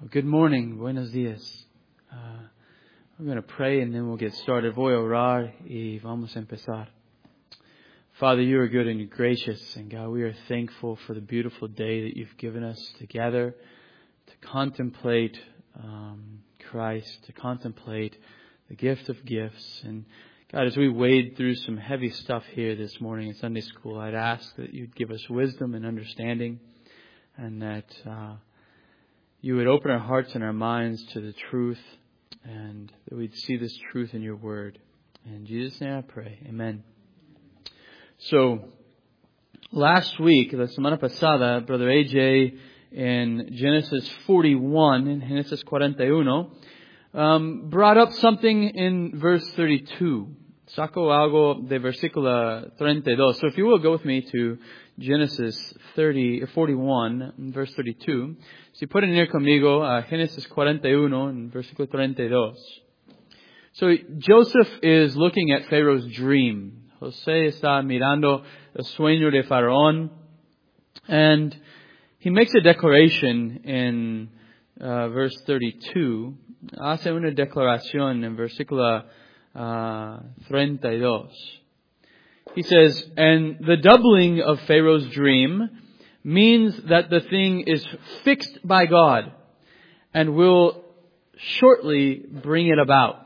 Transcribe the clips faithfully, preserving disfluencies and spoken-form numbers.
Well, good morning. Buenos días. Uh, we're going to pray and then we'll get started. Voy a orar y vamos a empezar. Father, you are good and gracious. And God, we are thankful for the beautiful day that you've given us together to contemplate um, Christ, to contemplate the gift of gifts. And God, as we wade through some heavy stuff here this morning in Sunday school, I'd ask that you'd give us wisdom and understanding, and that uh, you would open our hearts and our minds to the truth, and that we'd see this truth in your word. In Jesus' name I pray. Amen. So, last week, la semana pasada, Brother A J in Genesis forty-one, in Genesis cuarenta y uno, um, brought up something in verse thirty-two. Saco algo de versículo treinta y dos. So if you will go with me to Genesis thirty, forty-one, verse thirty-two. Si pueden ir conmigo a Genesis cuarenta y uno, en versículo treinta y dos. So Joseph is looking at Pharaoh's dream. José está mirando el sueño de Faraón, and he makes a declaration in uh, verse thirty-two. Hace una declaración en versículo uh, treinta y dos. He says, and the doubling of Pharaoh's dream means that the thing is fixed by God and will shortly bring it about.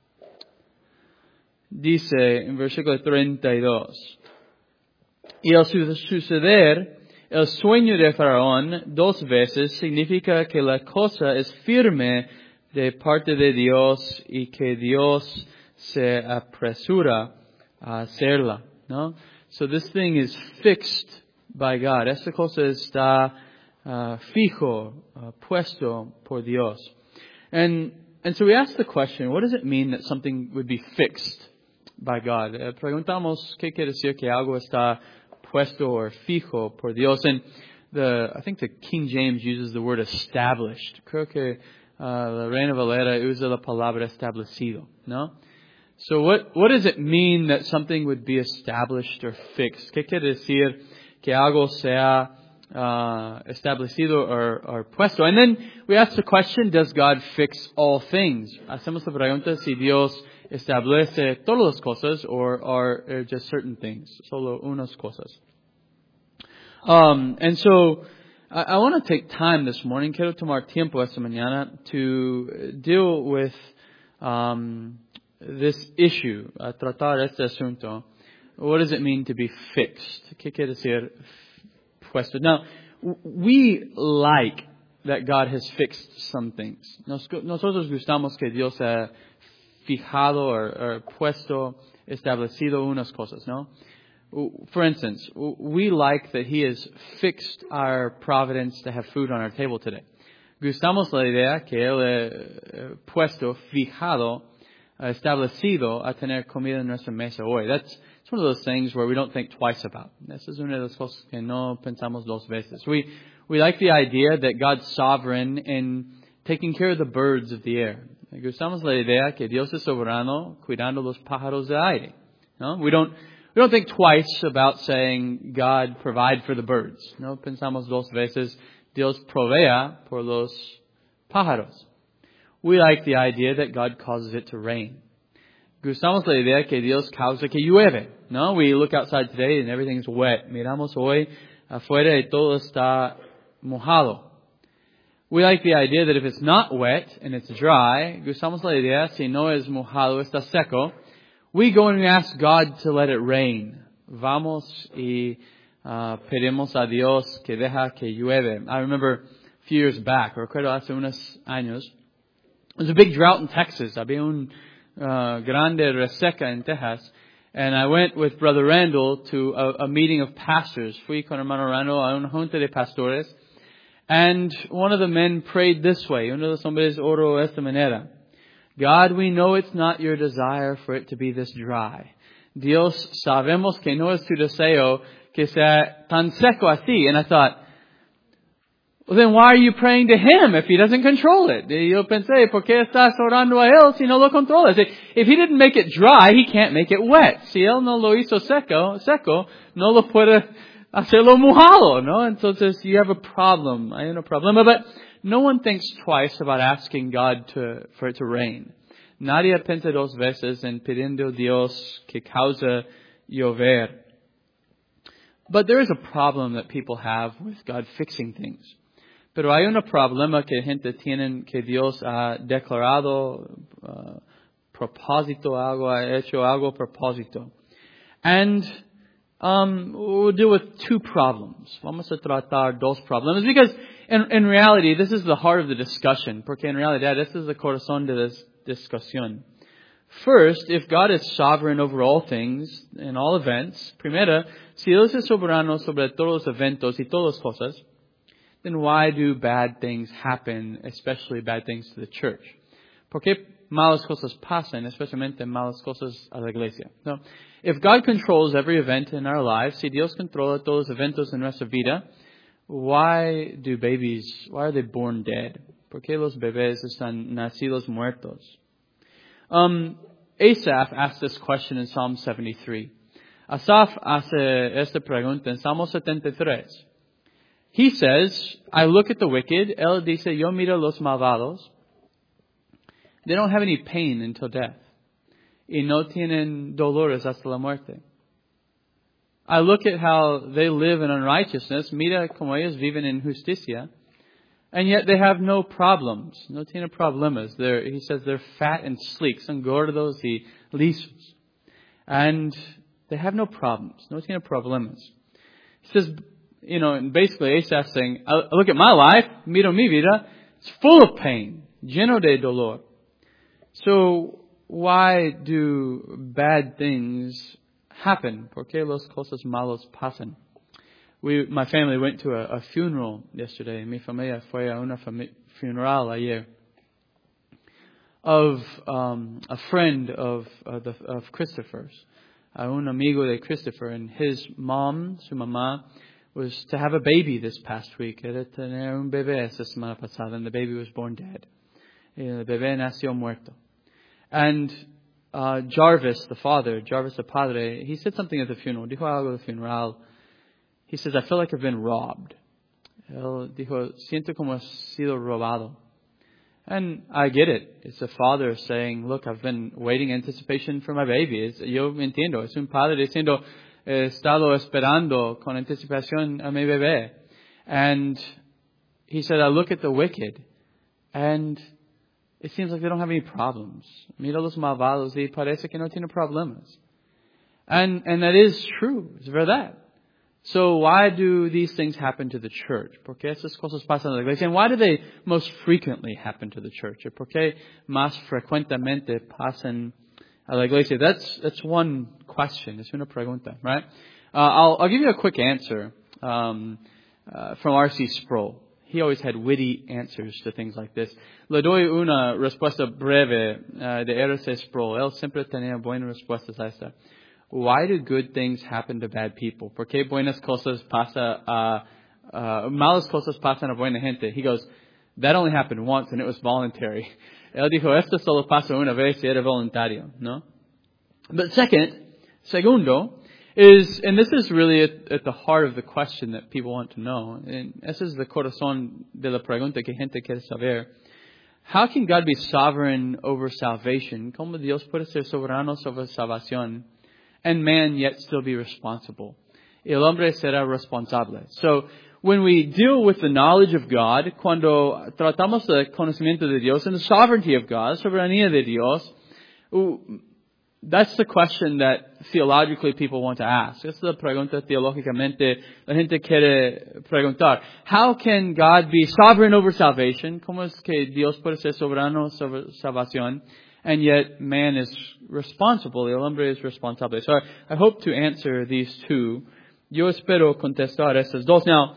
Dice en versículo treinta y dos. Y al suceder el sueño de Faraón dos veces significa que la cosa es firme de parte de Dios y que Dios se apresura a hacerla. No? So this thing is fixed by God. Esta cosa está uh, fijo, uh, puesto por Dios. And and so we ask the question, what does it mean that something would be fixed by God? Eh, preguntamos qué quiere decir que algo está puesto or fijo por Dios. And the I think the King James uses the word established. Creo que uh, la Reina Valera usa la palabra establecido, no? So what what does it mean that something would be established or fixed? ¿Qué quiere decir que algo sea uh, establecido or, or puesto? And then we ask the question, does God fix all things? Hacemos la pregunta si Dios establece todas las cosas or are just certain things, solo unas cosas. Um, and so I, I want to take time this morning, quiero tomar tiempo esta mañana to deal with um, this issue, a tratar este asunto. What does it mean to be fixed? ¿Qué quiere decir puesto? Now, we like that God has fixed some things. Nos, nosotros gustamos que Dios ha fijado or, or puesto, establecido unas cosas, ¿no? For instance, we like that He has fixed our providence to have food on our table today. Gustamos la idea que Él ha puesto, fijado, establecido a tener comida en nuestra mesa hoy. That's it's one of those things where we don't think twice about. Esa es una de las cosas que no pensamos dos veces. We we like the idea that God's sovereign in taking care of the birds of the air. Gustamos la idea que Dios es soberano cuidando los pájaros de aire. No, we don't we don't think twice about saying God provide for the birds. No, pensamos dos veces Dios provea por los pájaros. We like the idea that God causes it to rain. Gustamos la idea que Dios causa que llueve. No, we look outside today and everything's wet. Miramos hoy afuera y todo está mojado. We like the idea that if it's not wet and it's dry, gustamos la idea si no es mojado, está seco, we go and we ask God to let it rain. Vamos y uh, pedimos a Dios que deja que llueve. I remember a few years back, recuerdo hace unos años, there was a big drought in Texas. Había un uh, grande reseca en Texas. And I went with Brother Randall to a, a meeting of pastors. Fui con hermano Randall a una junta de pastores. And one of the men prayed this way. Uno de los hombres oró esta manera. God, we know it's not your desire for it to be this dry. Dios, sabemos que no es tu deseo que sea tan seco así. And I thought, well, then why are you praying to Him if He doesn't control it? Y yo pensé, ¿por qué estás orando a Él si no lo controla? If He didn't make it dry, He can't make it wet. Si Él no lo hizo seco, seco, no lo puede hacerlo mojado, ¿no? Entonces, you have a problem. Hay un problema. But no one thinks twice about asking God to, for it to rain. Nadie piensa dos veces en pidiendo Dios que causa llover. But there is a problem that people have with God fixing things. Pero hay un problema que gente tienen que Dios ha declarado, uh, propósito, algo, ha hecho algo propósito. And um, we'll deal with two problems. Vamos a tratar dos problemas. Because in, in reality, this is the heart of the discussion. Porque en realidad, this is the corazón de la discusión. First, if God is sovereign over all things, in all events, primero, si Dios es soberano sobre todos los eventos y todas las cosas, then why do bad things happen, especially bad things to the church? ¿Por qué malas cosas pasan, especialmente malas cosas a la iglesia? No. If God controls every event in our lives, si Dios controla todos los eventos en nuestra vida, why do babies, why are they born dead? ¿Por qué los bebés están nacidos muertos? Um, Asaph asked this question in Psalm seventy-three. Asaph hace esta pregunta en Salmo setenta y tres. He says, I look at the wicked. Él dice, yo miro los malvados. They don't have any pain until death. Y no tienen dolores hasta la muerte. I look at how they live in unrighteousness. Mira como ellos viven en justicia. And yet they have no problems. No tienen problemas. They're, he says they're fat and sleek. Son gordos y lisos. And they have no problems. No tienen problemas. He says, you know, and basically Asaph's saying, I look at my life, miro mi vida, it's full of pain, lleno de dolor. So why do bad things happen? ¿Por qué las cosas malas pasan? We, my family went to a, a funeral yesterday. Mi familia fue a una fami- funeral ayer of um, a friend of uh, the, of Christopher's, a un amigo de Christopher, and his mom, su mamá, was to have a baby this past week. Era tener un bebé esta semana pasada, and the baby was born dead. El bebé nació muerto. And uh, Jarvis, the father, Jarvis the padre, he said something at the funeral. Dijo algo at the funeral. He says, I feel like I've been robbed. Él dijo, siento como he sido robado. And I get it. It's a father saying, look, I've been waiting in anticipation for my baby. It's, yo entiendo. Es un padre diciendo, he estado esperando con anticipación a mi bebé. And he said, I look at the wicked, and it seems like they don't have any problems. Mira los malvados y parece que no tienen problemas. And, and that is true. It's verdad. So why do these things happen to the church? ¿Por qué esas cosas pasan a la iglesia? And why do they most frequently happen to the church? ¿Por qué más frecuentemente pasan a la iglesia? That's, that's one question. Es una pregunta, right? Uh, I'll, I'll give you a quick answer, um, uh, from R C Sproul. He always had witty answers to things like this. Le doy una respuesta breve, uh, de R C Sproul. Él siempre tenía buenas respuestas a esta. Why do good things happen to bad people? ¿Por qué buenas cosas pasa a, uh, malas cosas pasan a buena gente? He goes, that only happened once and it was voluntary. Él dijo, esto solo pasa una vez y era voluntario, ¿no? But second, segundo, is, and this is really at, at the heart of the question that people want to know, and ese es el corazón de la pregunta que gente quiere saber. How can God be sovereign over salvation? ¿Cómo Dios puede ser soberano sobre salvación? And man yet still be responsible. El hombre será responsable. So, when we deal with the knowledge of God, cuando tratamos el conocimiento de Dios and the sovereignty of God, soberanía de Dios, that's the question that theologically people want to ask. Esa es la pregunta teológicamente la gente quiere preguntar. How can God be sovereign over salvation? ¿Cómo es que Dios puede ser soberano sobre salvación? And yet man is responsible. El hombre es responsable. So I, I hope to answer these two. Yo espero contestar estas dos. Now,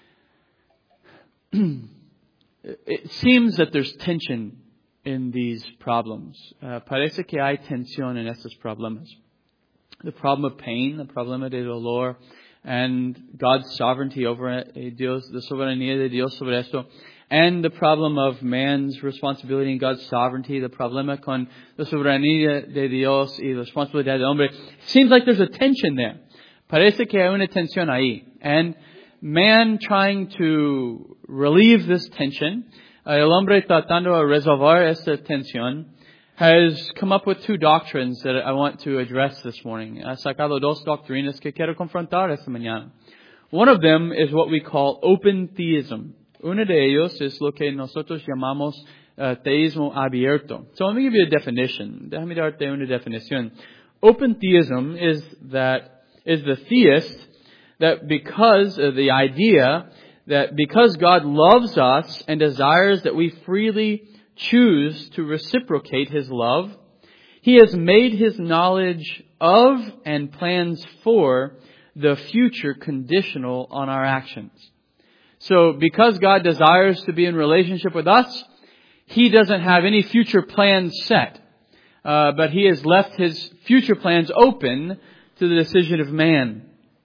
it seems that there's tension in these problems. Uh, parece que hay tensión en estos problemas. The problem of pain, the problema de dolor, and God's sovereignty over it, Dios, the soberanía de Dios sobre esto. And the problem of man's responsibility and God's sovereignty, the problema con la soberanía de Dios y la responsabilidad del hombre. Seems like there's a tension there. Parece que hay una tensión ahí. And man trying to relieve this tension, el hombre tratando de resolver esta tensión, has come up with two doctrines that I want to address this morning. Ha sacado dos doctrinas que quiero confrontar esta mañana. One of them is what we call open theism. Uno de ellos es lo que nosotros llamamos uh, teísmo abierto. So let me give you a definition. Déjame darte una definición. Open theism is that is the theist that because of the idea that because God loves us and desires that we freely choose to reciprocate His love, He has made His knowledge of and plans for the future conditional on our actions. So because God desires to be in relationship with us, He doesn't have any future plans set. Uh, but He has left His future plans open to the decision of man.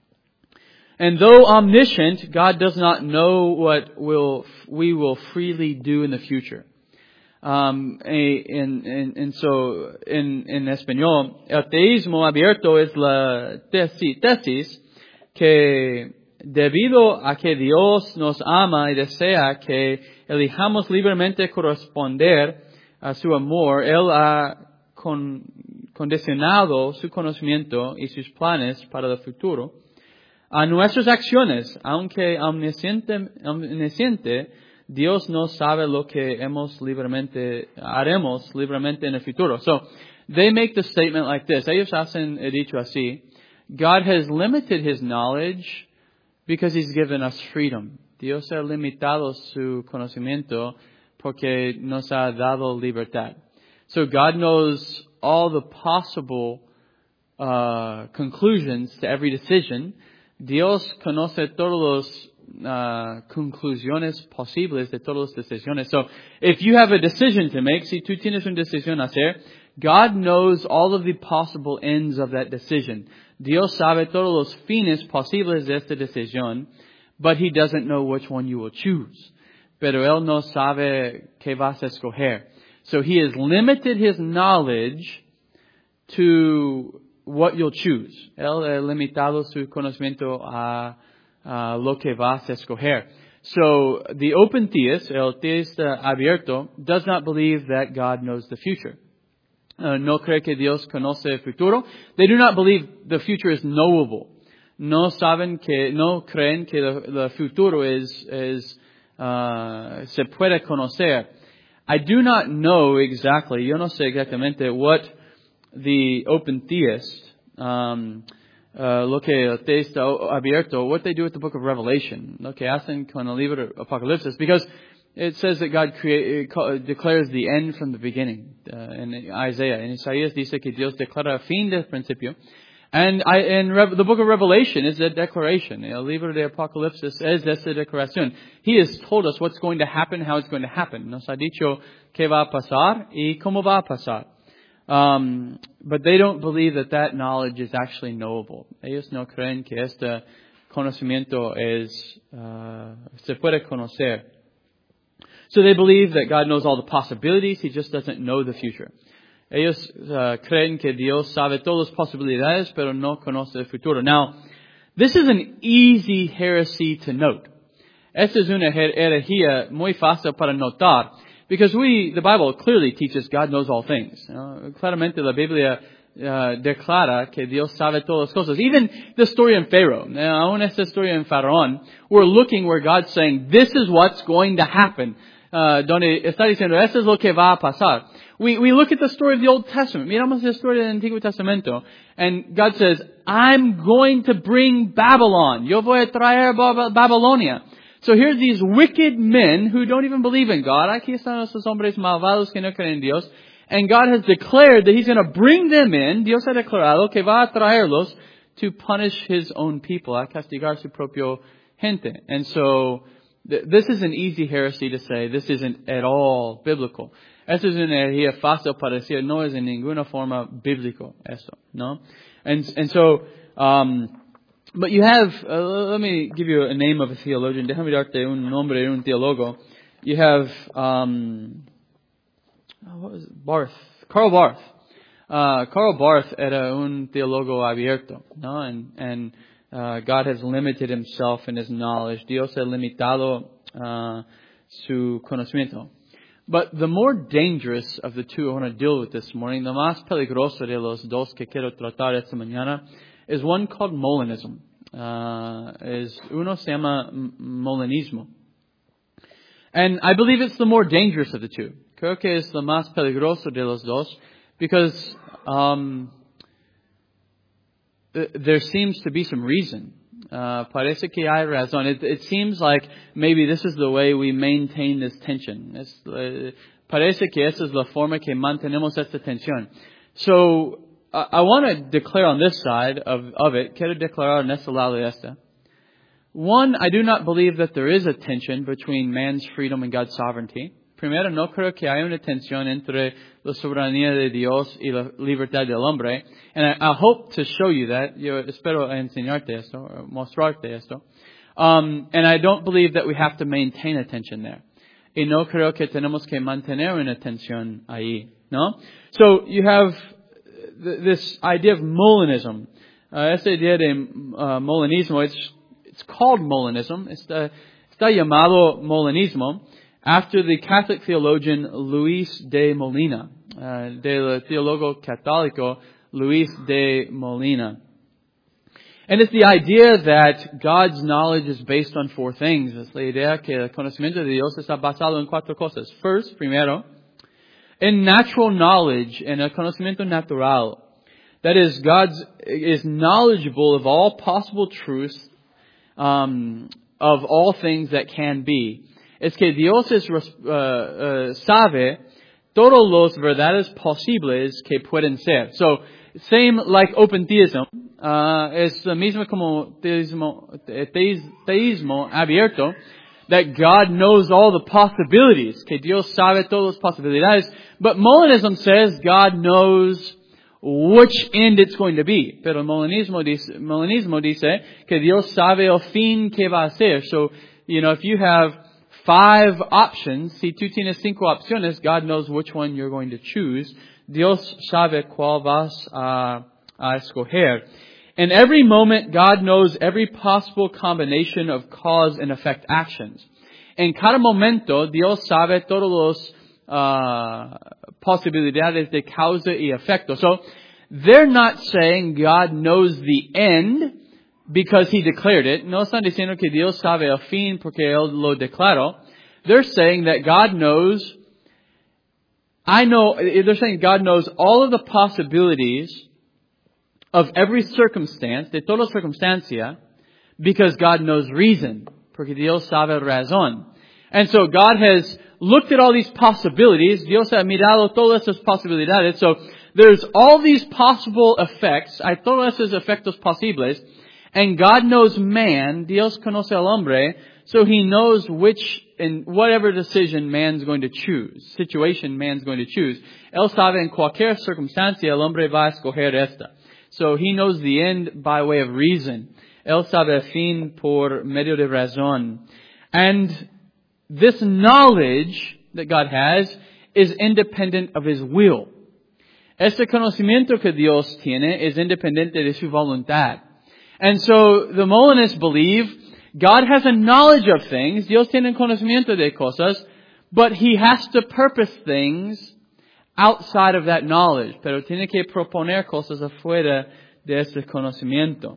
And though omniscient, God does not know what will we will freely do in the future. Um, and, and, and so, en, en español, el teísmo abierto es la tesis, tesis que debido a que Dios nos ama y desea que elijamos libremente corresponder a su amor, Él ha con, condicionado su conocimiento y sus planes para el futuro a nuestras acciones. Aunque omnisciente, omnisciente, Dios no sabe lo que hemos libremente, haremos libremente en el futuro. So, they make the statement like this. Ellos hacen el dicho así. God has limited His knowledge because He's given us freedom. Dios ha limitado su conocimiento porque nos ha dado libertad. So God knows all the possible uh, conclusions to every decision. Dios conoce todos los uh, conclusiones posibles de todas las decisiones. So if you have a decision to make, si tú tienes una decisión a hacer, God knows all of the possible ends of that decision. Dios sabe todos los fines posibles de esta decisión, but He doesn't know which one you will choose. Pero Él no sabe qué vas a escoger. So He has limited His knowledge to what you'll choose. Él ha limitado su conocimiento a, a lo que vas a escoger. So the open theist, el teísta abierto, does not believe that God knows the future. Uh, no cree que Dios conoce el futuro. They do not believe the future is knowable. No saben que, no creen que el futuro es, es uh, se puede conocer. I do not know exactly, yo no sé exactamente what the open theist, um, uh, lo que el teísta abierto, what they do with the book of Revelation, lo que hacen con el libro de Apocalipsis, because it says that God create, declares the end from the beginning. Uh, in Isaiah, in Isaías dice que Dios declara fin del principio. And I, in Re- the book of Revelation is a declaration. El libro de Apocalipsis es esa declaración. He has told us what's going to happen, how it's going to happen. Nos ha dicho qué va a pasar y cómo va a pasar. Um, but they don't believe that that knowledge is actually knowable. Ellos no creen que este conocimiento es, uh, se puede conocer. So they believe that God knows all the possibilities. He just doesn't know the future. Ellos uh, creen que Dios sabe todas las posibilidades, pero no conoce el futuro. Now, this is an easy heresy to note. Esta es una herejía muy fácil para notar. Because we, the Bible clearly teaches God knows all things. You know, claramente la Biblia uh, declara que Dios sabe todas las cosas. Even the story in Pharaoh. Now, aún esta historia en Faraón, we're looking where God's saying, this is what's going to happen. Uh, donde está diciendo, esto es lo que va a pasar. We, we look at the story of the Old Testament. Miramos la historia del Antiguo Testamento. And God says, I'm going to bring Babylon. Yo voy a traer Babilonia. So here's these wicked men who don't even believe in God. Aquí están esos hombres malvados que no creen en Dios. And God has declared that He's going to bring them in. Dios ha declarado que va a traerlos to punish His own people, a castigar su propio gente. And so th- this is an easy heresy to say. This isn't at all biblical. Esta es una herejía fácil para decir, no es en ninguna forma bíblico eso, ¿no? And, and so, um, but you have, uh, let me give you a name of a theologian. Déjame darte un nombre de un teólogo. You have, um, what was it? Barth. Karl Barth. Uh, Karl Barth era un teólogo abierto, ¿no? And, and, uh, God has limited Himself in His knowledge. Dios ha limitado uh, su conocimiento. But the more dangerous of the two I want to deal with this morning, the más peligroso de los dos que quiero tratar esta mañana, is one called Molinism. Uh, is uno se llama Molinismo. And I believe it's the more dangerous of the two. Creo que es lo más peligroso de los dos, because um, th- there seems to be some reason. Uh, parece que hay razón. It, it seems like maybe this is the way we maintain this tension. Es, uh, parece que esa es la forma que mantenemos esta tensión. So, uh, I want to declare on this side of, of it, quiero declarar en este lado de esta. One, I do not believe that there is a tension between man's freedom and God's sovereignty. Primero, no creo que haya una tensión entre la soberanía de Dios y la libertad del hombre. And I, I hope to show you that. Yo espero enseñarte esto, or mostrarte esto. Um, and I don't believe that we have to maintain a tension there. Y no creo que tenemos que mantener una tensión ahí, no? So, you have th- this idea of Molinism. Uh, esta idea de uh, Molinismo, it's, it's called Molinism. Está, está llamado Molinismo after the Catholic theologian Luis de Molina, uh, del teólogo católico Luis de Molina. And it's the idea that God's knowledge is based on four things. Es la idea que el conocimiento de Dios está basado en cuatro cosas. First, primero, in natural knowledge, in el conocimiento natural. That is, God is knowledgeable of all possible truths, um, of all things that can be. Es que Dios es, uh, uh, sabe todos los verdades posibles que pueden ser. So, same like open theism, uh, es lo mismo como teísmo, teis, teísmo abierto, that God knows all the possibilities, que Dios sabe todas las posibilidades. But Molinism says God knows which end it's going to be. Pero Molinismo dice, Molinismo dice que Dios sabe el fin que va a ser. So, you know, if you have five options, si tú tienes cinco opciones, God knows which one you're going to choose. Dios sabe cuál vas a, a escoger. In every moment, God knows every possible combination of cause and effect actions. En cada momento, Dios sabe todos los uh, posibilidades de causa y efecto. So, they're not saying God knows the end because He declared it. No están diciendo que Dios sabe el fin porque Él lo declaró. They're saying that God knows, I know, they're saying God knows all of the possibilities of every circumstance, de toda circunstancia, because God knows reason, porque Dios sabe razón. And so God has looked at all these possibilities. Dios ha mirado todas esas posibilidades. So there's all these possible effects, hay todos esos efectos posibles. And God knows man, Dios conoce al hombre, so He knows which, in whatever decision man's going to choose, situation man's going to choose. Él sabe en cualquier circunstancia el hombre va a escoger esta. So He knows the end by way of reason. Él sabe el fin por medio de razón. And this knowledge that God has is independent of His will. Este conocimiento que Dios tiene es independiente de su voluntad. And so the Molinists believe God has a knowledge of things. Dios tiene conocimiento de cosas, but He has to purpose things outside of that knowledge. Pero tiene que proponer cosas afuera de este conocimiento.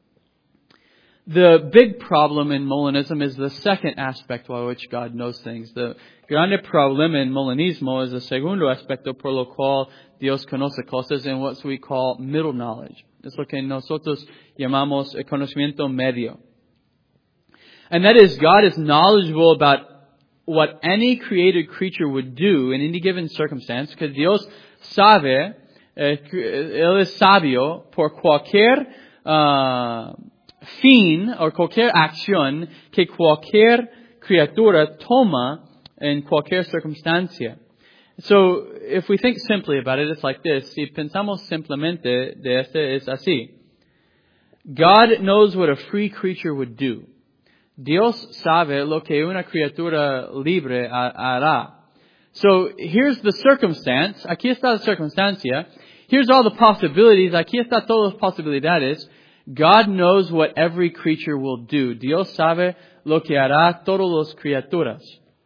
The big problem in Molinism is the second aspect by which God knows things. The grande problema en Molinismo es el segundo aspecto por lo cual Dios conoce cosas in what we call middle knowledge. Es lo que nosotros llamamos el conocimiento medio. And that is, God is knowledgeable about what any created creature would do in any given circumstance, because Dios sabe, eh, Él es sabio por cualquier uh, fin o cualquier acción que cualquier criatura toma en cualquier circunstancia. So, if we think simply about it, it's like this. Si pensamos simplemente de este, es así. God knows what a free creature would do. Dios sabe lo que una criatura libre hará. So, here's the circumstance. Aquí está la circunstancia. Here's all the possibilities. Aquí está todas las posibilidades. God knows what every creature will do. Dios sabe lo que hará todas las criaturas.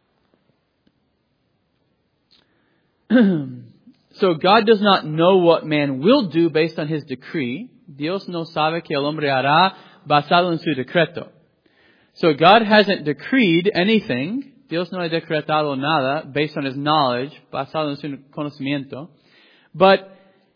So God does not know what man will do based on his decree. Dios no sabe que el hombre hará basado en su decreto. So God hasn't decreed anything. Dios no ha decretado nada based on his knowledge, basado en su conocimiento. But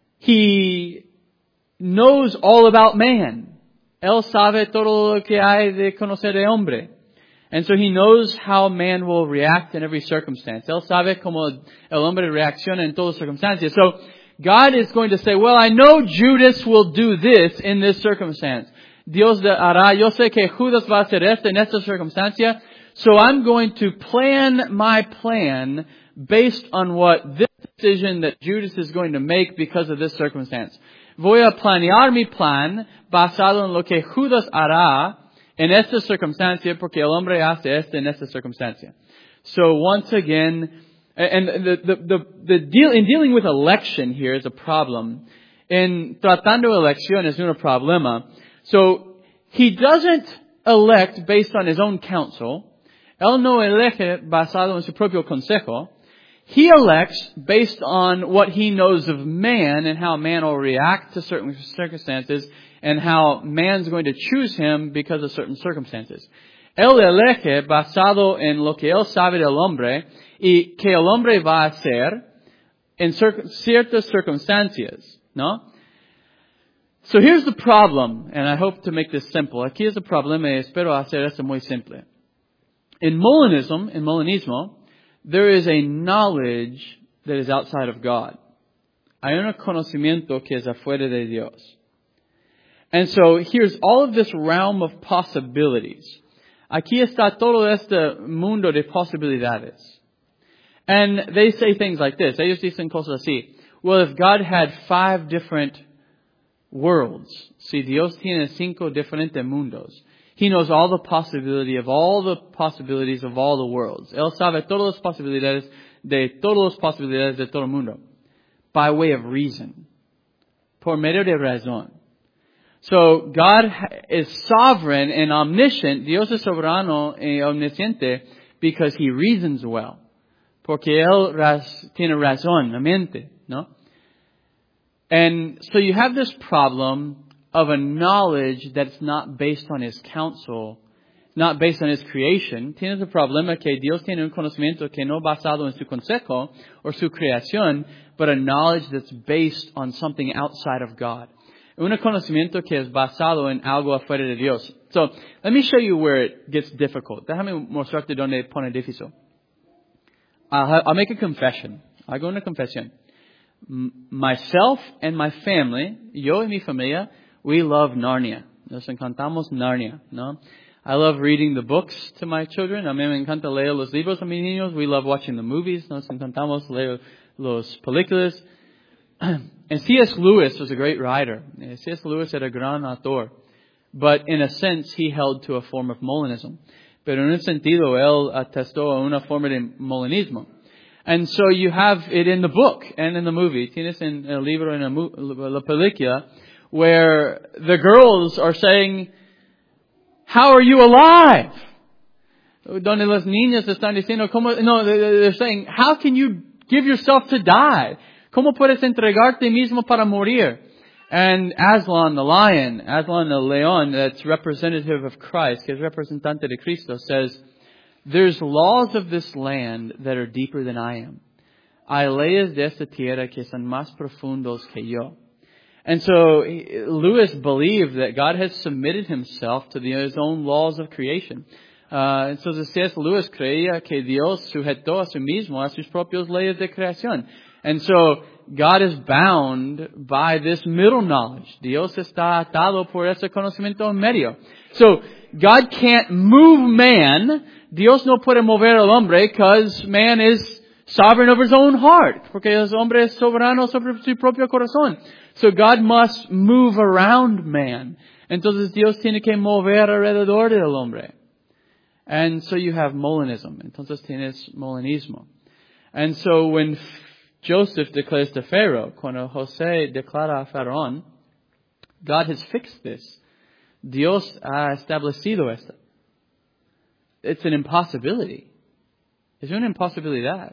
He knows all about man. Él sabe todo lo que hay de conocer de hombre. And so he knows how man will react in every circumstance. Él sabe cómo el hombre reacciona en todas circunstancias. So God is going to say, well, I know Judas will do this in this circumstance. Dios hará, yo sé que Judas va a hacer esto en esta circunstancia. So I'm going to plan my plan based on what this decision that Judas is going to make because of this circumstance. Voy a planear mi plan basado en lo que Judas hará en esta circunstancia porque el hombre hace esto en esta circunstancia. So once again, and the, the, the, the deal, in dealing with election here is a problem. En tratando elección es un problema. So he doesn't elect based on his own counsel. Él no elige basado en su propio consejo. He elects based on what he knows of man and how man will react to certain circumstances and how man's going to choose him because of certain circumstances. Él elige basado en lo que él sabe del hombre y que el hombre va a hacer en ciertas circunstancias, ¿no? So here's the problem, and I hope to make this simple. Aquí es el problema y espero hacer esto muy simple. In Molinism, in Molinismo, there is a knowledge that is outside of God. Hay un conocimiento que es afuera de Dios. And so here's all of this realm of possibilities. Aquí está todo este mundo de posibilidades. And they say things like this. Ellos dicen cosas así. Well, if God had five different worlds, si Dios tiene cinco diferentes mundos, He knows all the possibility of all the possibilities of all the worlds. Él sabe todas las posibilidades de todas las posibilidades de todo el mundo. By way of reason. Por medio de razón. So God is sovereign and omniscient. Dios es soberano y omnisciente because He reasons well. Porque Él raz, tiene razón, la mente, ¿no? And so you have this problem of a knowledge that's not based on His counsel, not based on His creation. Tienes el problema que Dios tiene un conocimiento que no basado en su consejo or su creación, but a knowledge that's based on something outside of God. Un conocimiento que es basado en algo afuera de Dios. So, let me show you where it gets difficult. Déjame mostrarte donde pone difícil. I'll, I'll make a confession. Hago una confesión. M- myself and my family, yo y mi familia, we love Narnia. Nos encantamos Narnia, ¿no? I love reading the books to my children. A mí me encanta leer los libros a mis niños. We love watching the movies. Nos encantamos leer los películas. And C S Lewis was a great writer. C S Lewis era gran autor. But in a sense, he held to a form of Molinism. Pero en un sentido, él atestó a una forma de Molinismo. And so you have it in the book and in the movie. Tienes en el libro, en la película, where the girls are saying, how are you alive? Donde las niñas están diciendo, ¿cómo? No, they're saying, how can you give yourself to die? ¿Cómo puedes entregarte mismo para morir? And Aslan, the lion, Aslan, the león, that's representative of Christ, que es representante de Cristo, says, there's laws of this land that are deeper than I am. Hay leyes de esta tierra que son más profundos que yo. And so Lewis believed that God has submitted himself to the, his own laws of creation. Uh, entonces C S Lewis creía que Dios sujetó a sí mismo a sus propias leyes de creación. And so God is bound by this middle knowledge. Dios está atado por ese conocimiento en medio. So God can't move man. Dios no puede mover al hombre because man is sovereign over his own heart. Porque el hombre es soberano sobre su propio corazón. So God must move around man. Entonces Dios tiene que mover alrededor del hombre. And so you have Molinism. Entonces tienes Molinismo. And so when Joseph declares to Pharaoh, cuando José declara a Faraón, God has fixed this. Dios ha establecido esto. It's an impossibility. Es una imposibilidad.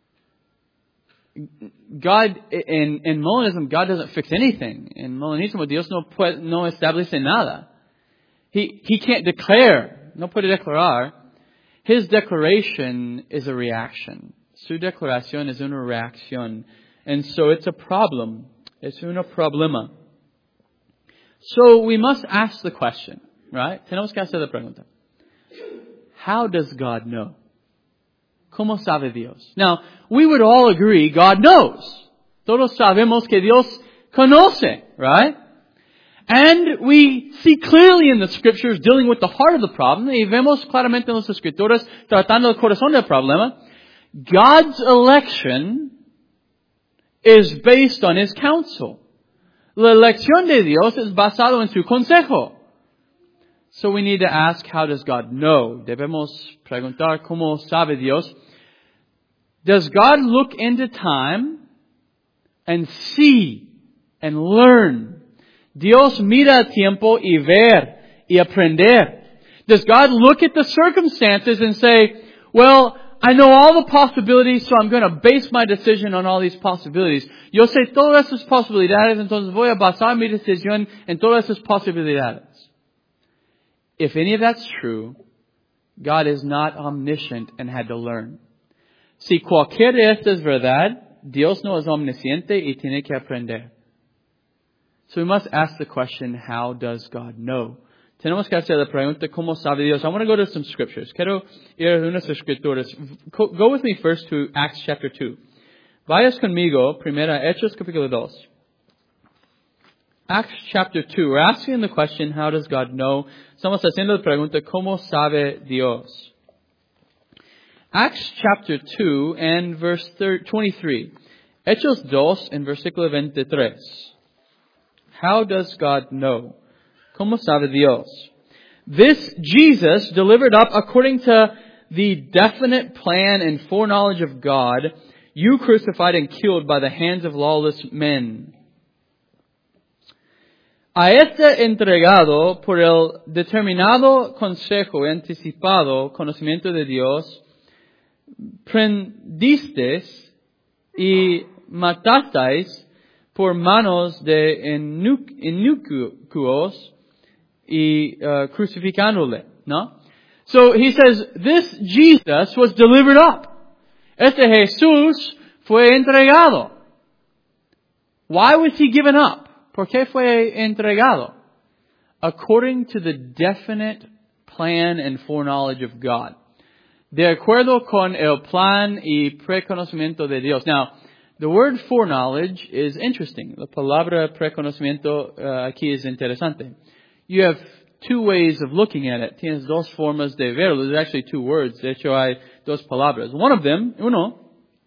God, in, in Molinism, God doesn't fix anything. In Molinismo, Dios no, puede, no establece nada. He, he can't declare, no puede declarar. His declaration is a reaction. Su declaración es una reacción. And so it's a problem. Es un problema. So we must ask the question, right? Tenemos que hacer la pregunta. How does God know? ¿Cómo sabe Dios? Now, we would all agree God knows. Todos sabemos que Dios conoce, right? And we see clearly in the scriptures dealing with the heart of the problem, y vemos claramente en las escrituras tratando el corazón del problema, God's election is based on His counsel. La elección de Dios es basado en su consejo. So we need to ask, how does God know? Debemos preguntar, ¿cómo sabe Dios? Does God look into time and see and learn? Dios mira el tiempo y ver y aprender. Does God look at the circumstances and say, well, I know all the possibilities, so I'm going to base my decision on all these possibilities. Yo sé todas esas posibilidades, entonces voy a basar mi decisión en todas esas posibilidades. If any of that's true, God is not omniscient and had to learn. Si cualquier de estas es verdad, Dios no es omnisciente y tiene que aprender. So we must ask the question, how does God know? Tenemos que hacer la pregunta, ¿cómo sabe Dios? I want to go to some scriptures. Quiero ir a unas escrituras. Go with me first to Acts chapter two. Vayas conmigo, primera, Hechos capítulo dos. Acts chapter two. We're asking the question, how does God know? Estamos haciendo la pregunta, ¿cómo sabe Dios? Acts chapter two and verse twenty-three. Hechos dos en versículo veintitrés. How does God know? ¿Cómo sabe Dios? This Jesus delivered up according to the definite plan and foreknowledge of God, you crucified and killed by the hands of lawless men. A este entregado por el determinado consejo y anticipado conocimiento de Dios, prendisteis y matasteis por manos de inicuos y uh, crucificándole, ¿no? So he says, this Jesus was delivered up. Este Jesús fue entregado. Why was he given up? ¿Por qué fue entregado? According to the definite plan and foreknowledge of God. De acuerdo con el plan y preconocimiento de Dios. Now, the word foreknowledge is interesting. La palabra preconocimiento uh, aquí es interesante. You have two ways of looking at it. Tienes dos formas de verlo. There's actually two words. De hecho, hay dos palabras. One of them, uno,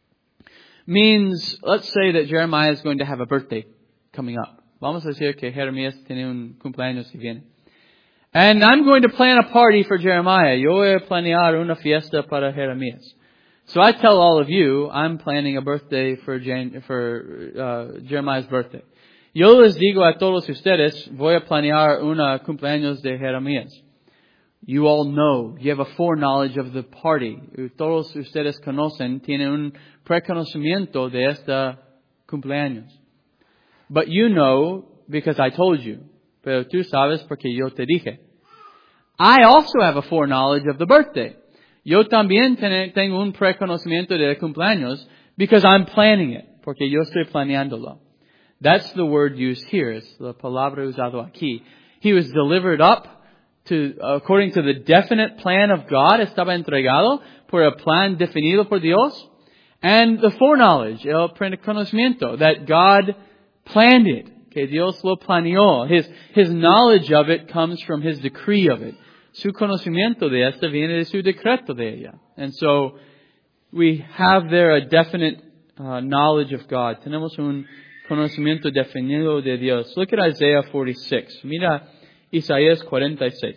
means, let's say that Jeremiah is going to have a birthday coming up. Vamos a decir que Jeremías tiene un cumpleaños que viene. And I'm going to plan a party for Jeremiah. Yo voy a planear una fiesta para Jeremías. So I tell all of you, I'm planning a birthday for, Jan- for uh, Jeremiah's birthday. Yo les digo a todos ustedes, voy a planear una cumpleaños de Jeremías. You all know, you have a foreknowledge of the party. Todos ustedes conocen, tienen un preconocimiento de esta cumpleaños. But you know, because I told you. Pero tú sabes porque yo te dije. I also have a foreknowledge of the birthday. Yo también tengo un preconocimiento de cumpleaños because I'm planning it. Porque yo estoy planeándolo. That's the word used here. Es la palabra usado aquí. He was delivered up to, according to the definite plan of God. Estaba entregado por el plan definido por Dios. And the foreknowledge, el preconocimiento, that God planned it. Que Dios lo planeó. His, his knowledge of it comes from His decree of it. Su conocimiento de esta viene de su decreto de ella. And so, we have there a definite uh, knowledge of God. Tenemos un conocimiento definido de Dios. Look at Isaiah forty-six. Mira Isaías cuarenta y seis.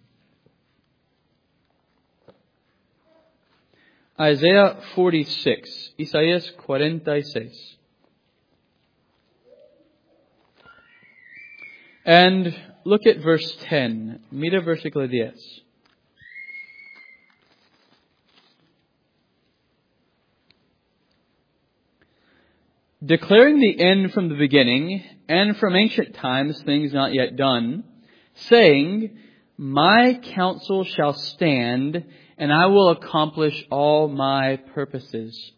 Isaiah forty-six. Isaías cuarenta y seis. And look at verse ten. Mira versículo diez. Declaring the end from the beginning, and from ancient times things not yet done, saying, my counsel shall stand, and I will accomplish all my purposes.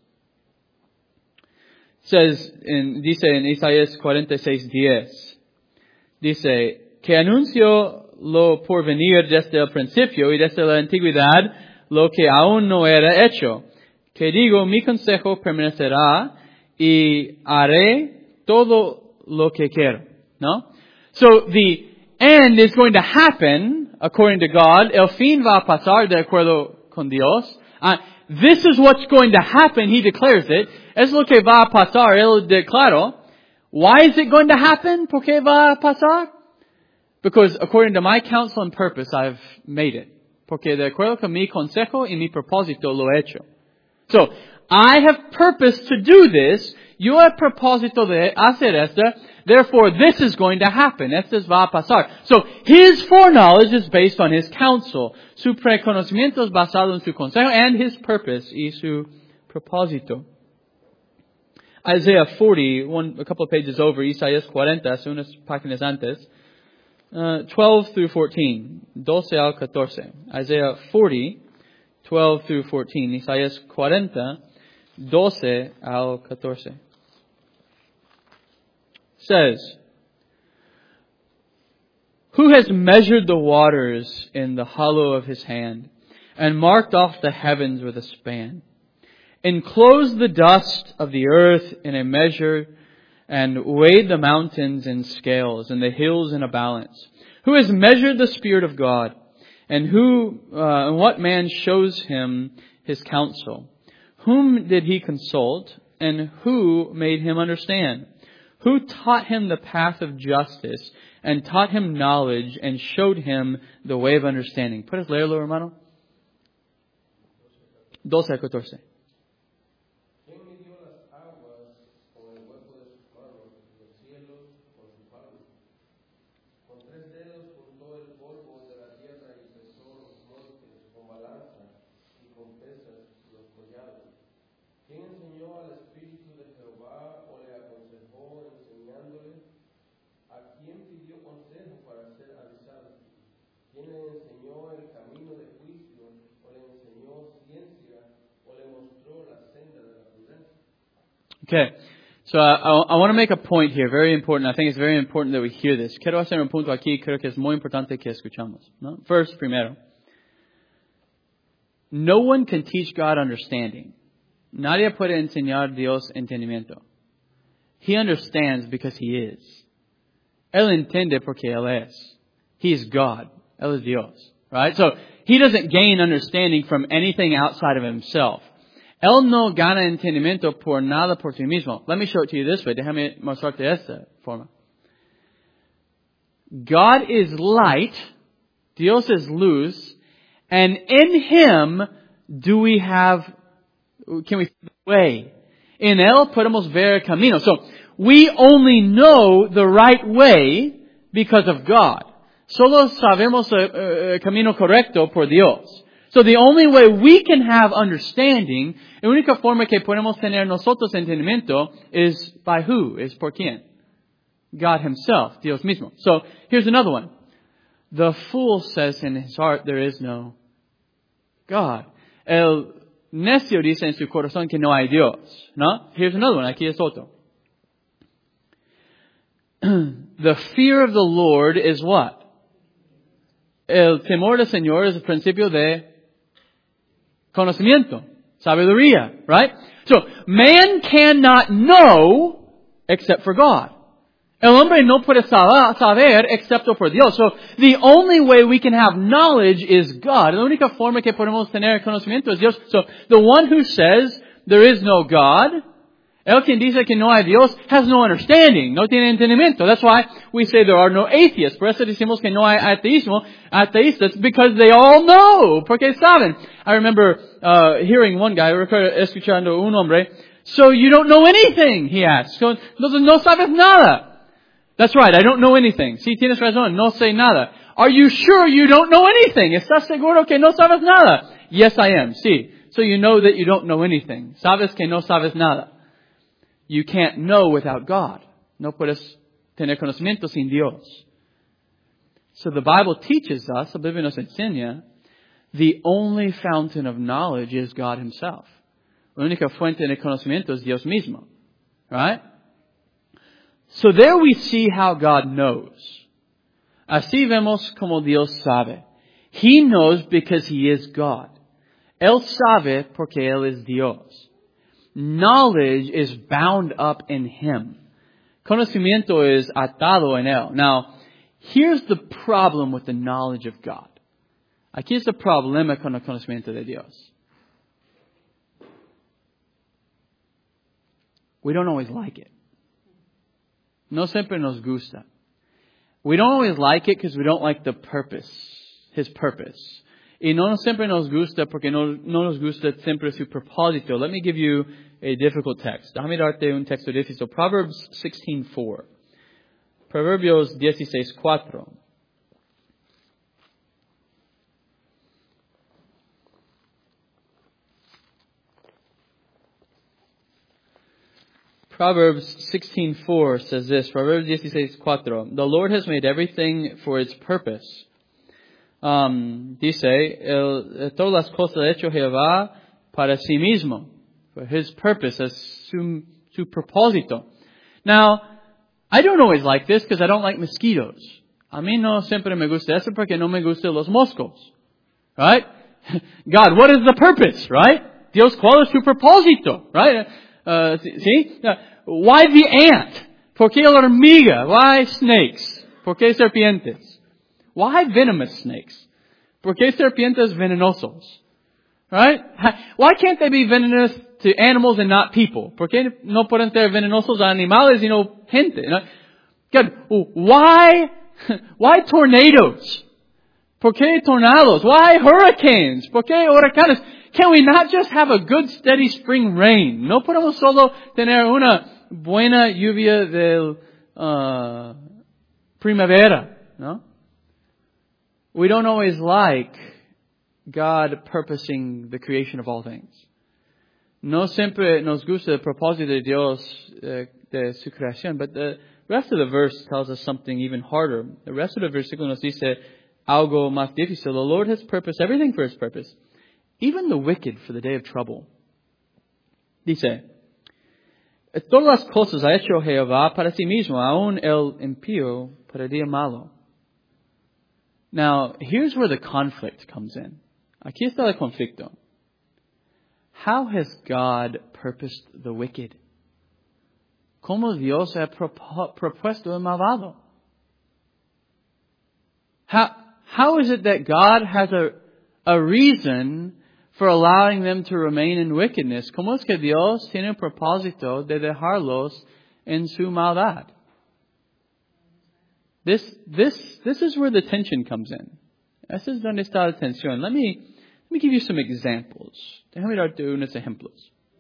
It says, in, dice en Isaías cuarenta y seis diez, dice, que anunció lo por venir desde el principio y desde la antigüedad lo que aún no era hecho. Que digo, mi consejo permanecerá y haré todo lo que quiero. No? So the end is going to happen according to God. El fin va a pasar de acuerdo con Dios. Uh, this is what's going to happen. He declares it. Es lo que va a pasar. Él declaró. Why is it going to happen? ¿Por qué va a pasar? Because according to my counsel and purpose, I've made it. Porque de acuerdo con mi consejo y mi propósito lo he hecho. So, I have purpose to do this. Yo he propósito de hacer esto. Therefore, this is going to happen. Esto va a pasar. So, his foreknowledge is based on his counsel. Su preconocimiento es basado en su consejo and his purpose y su propósito. Isaiah forty, one, a couple of pages over, Isaías cuarenta, unas páginas antes. Uh, twelve through fourteen. doce al catorce. Isaiah forty, twelve through fourteen. Isaías cuarenta, doce al catorce. Says, who has measured the waters in the hollow of his hand, and marked off the heavens with a span, enclosed the dust of the earth in a measure, and weighed the mountains in scales, and the hills in a balance? Who has measured the Spirit of God, and who, uh, and what man shows him his counsel? Whom did he consult, and who made him understand? Who taught him the path of justice, and taught him knowledge, and showed him the way of understanding? ¿Puedes leerlo, hermano? doce a catorce. Okay, so uh, I, I want to make a point here, very important. I think it's very important that we hear this. Quiero hacer un punto aquí, creo que es muy importante que escuchamos. ¿No? First, primero, no one can teach God understanding. Nadie puede enseñar Dios entendimiento. He understands because He is. Él entiende porque Él es. He is God. Él es Dios. Right? So, He doesn't gain understanding from anything outside of Himself. Él no gana entendimiento por nada por sí mismo. Let me show it to you this way. Déjame mostrarte de esta forma. God is light. Dios es luz. And in Him do we have, can we see the way? En Él podemos ver el camino. So, we only know the right way because of God. Solo sabemos el, el camino correcto por Dios. So the only way we can have understanding, la única forma que podemos tener nosotros entendimiento is by who? Is por quién? God Himself, Dios mismo. So here's another one. The fool says in his heart there is no God. El necio dice en su corazón que no hay Dios. ¿No? Here's another one. Aquí es otro. The fear of the Lord is what? El temor del Señor es el principio de conocimiento, sabiduría, right? So, man cannot know except for God. El hombre no puede saber excepto por Dios. So, the only way we can have knowledge is God. La única forma que podemos tener conocimiento es Dios. So, the one who says there is no God, el quien dice que no hay Dios, has no understanding, no tiene entendimiento. That's why we say there are no atheists. Por eso decimos que no hay ateísmo, ateístas, because they all know, porque saben. I remember uh, hearing one guy, recuerdo escuchando un hombre, so you don't know anything, he asked. So, no, no sabes nada. That's right, I don't know anything. Sí, tienes razón, no sé nada. Are you sure you don't know anything? ¿Estás seguro que no sabes nada? Yes, I am. Sí. So you know that you don't know anything. Sabes que no sabes nada. You can't know without God. No puedes tener conocimiento sin Dios. So the Bible teaches us, la Biblia nos enseña, the only fountain of knowledge is God Himself. La única fuente de conocimiento es Dios mismo. Right? So there we see how God knows. Así vemos como Dios sabe. He knows because He is God. Él sabe porque Él es Dios. Knowledge is bound up in Him. Conocimiento es atado en Él. Now, here's the problem with the knowledge of God. Aquí es el problema con el conocimiento de Dios. We don't always like it. No siempre nos gusta. We don't always like it because we don't like the purpose, His purpose. Y no siempre nos gusta porque no, no nos gusta siempre su propósito. Let me give you a difficult text. Déjame darte un texto difícil. Proverbs sixteen four. Proverbios dieciséis cuatro. Proverbs sixteen four says this. Proverbs dieciséis cuatro. The Lord has made everything for its purpose. Um, dice, el, todas las cosas ha hecho Jehová para sí mismo. For His purpose, as su, su propósito. Now, I don't always like this because I don't like mosquitoes. A mí no siempre me gusta eso porque no me gustan los moscos. Right? God, what is the purpose? Right? Dios, ¿cuál es su propósito? Right? Uh, see? Uh, why the ant? ¿Por qué la hormiga? Why snakes? ¿Por qué serpientes? Why venomous snakes? ¿Por qué serpientes venenosos? Right? Why can't they be venomous to animals and not people? ¿Por qué no pueden ser venenosos a animales y no gente? God, why, why tornadoes? ¿Por qué tornados? Why hurricanes? ¿Por qué huracanes? Can we not just have a good steady spring rain? No podemos solo tener una buena lluvia de uh, primavera, ¿no? We don't always like God purposing the creation of all things. No siempre nos gusta el propósito de Dios uh, de su creación, but the rest of the verse tells us something even harder. The rest of the versículo nos dice algo más difícil. The Lord has purposed everything for His purpose, even the wicked for the day of trouble. Dice, todas las cosas ha hecho Jehová para sí mismo, aun el impío para el día malo. Now, here's where the conflict comes in. Aquí está el conflicto. How has God purposed the wicked? ¿Cómo Dios ha propuesto el malvado? How, how is it that God has a, a reason for allowing them to remain in wickedness? ¿Cómo es que Dios tiene un propósito de dejarlos en su maldad? This, this, this is where the tension comes in. Esa es donde está la tensión. Let me, let me give you some examples. Déjame darte unos ejemplos.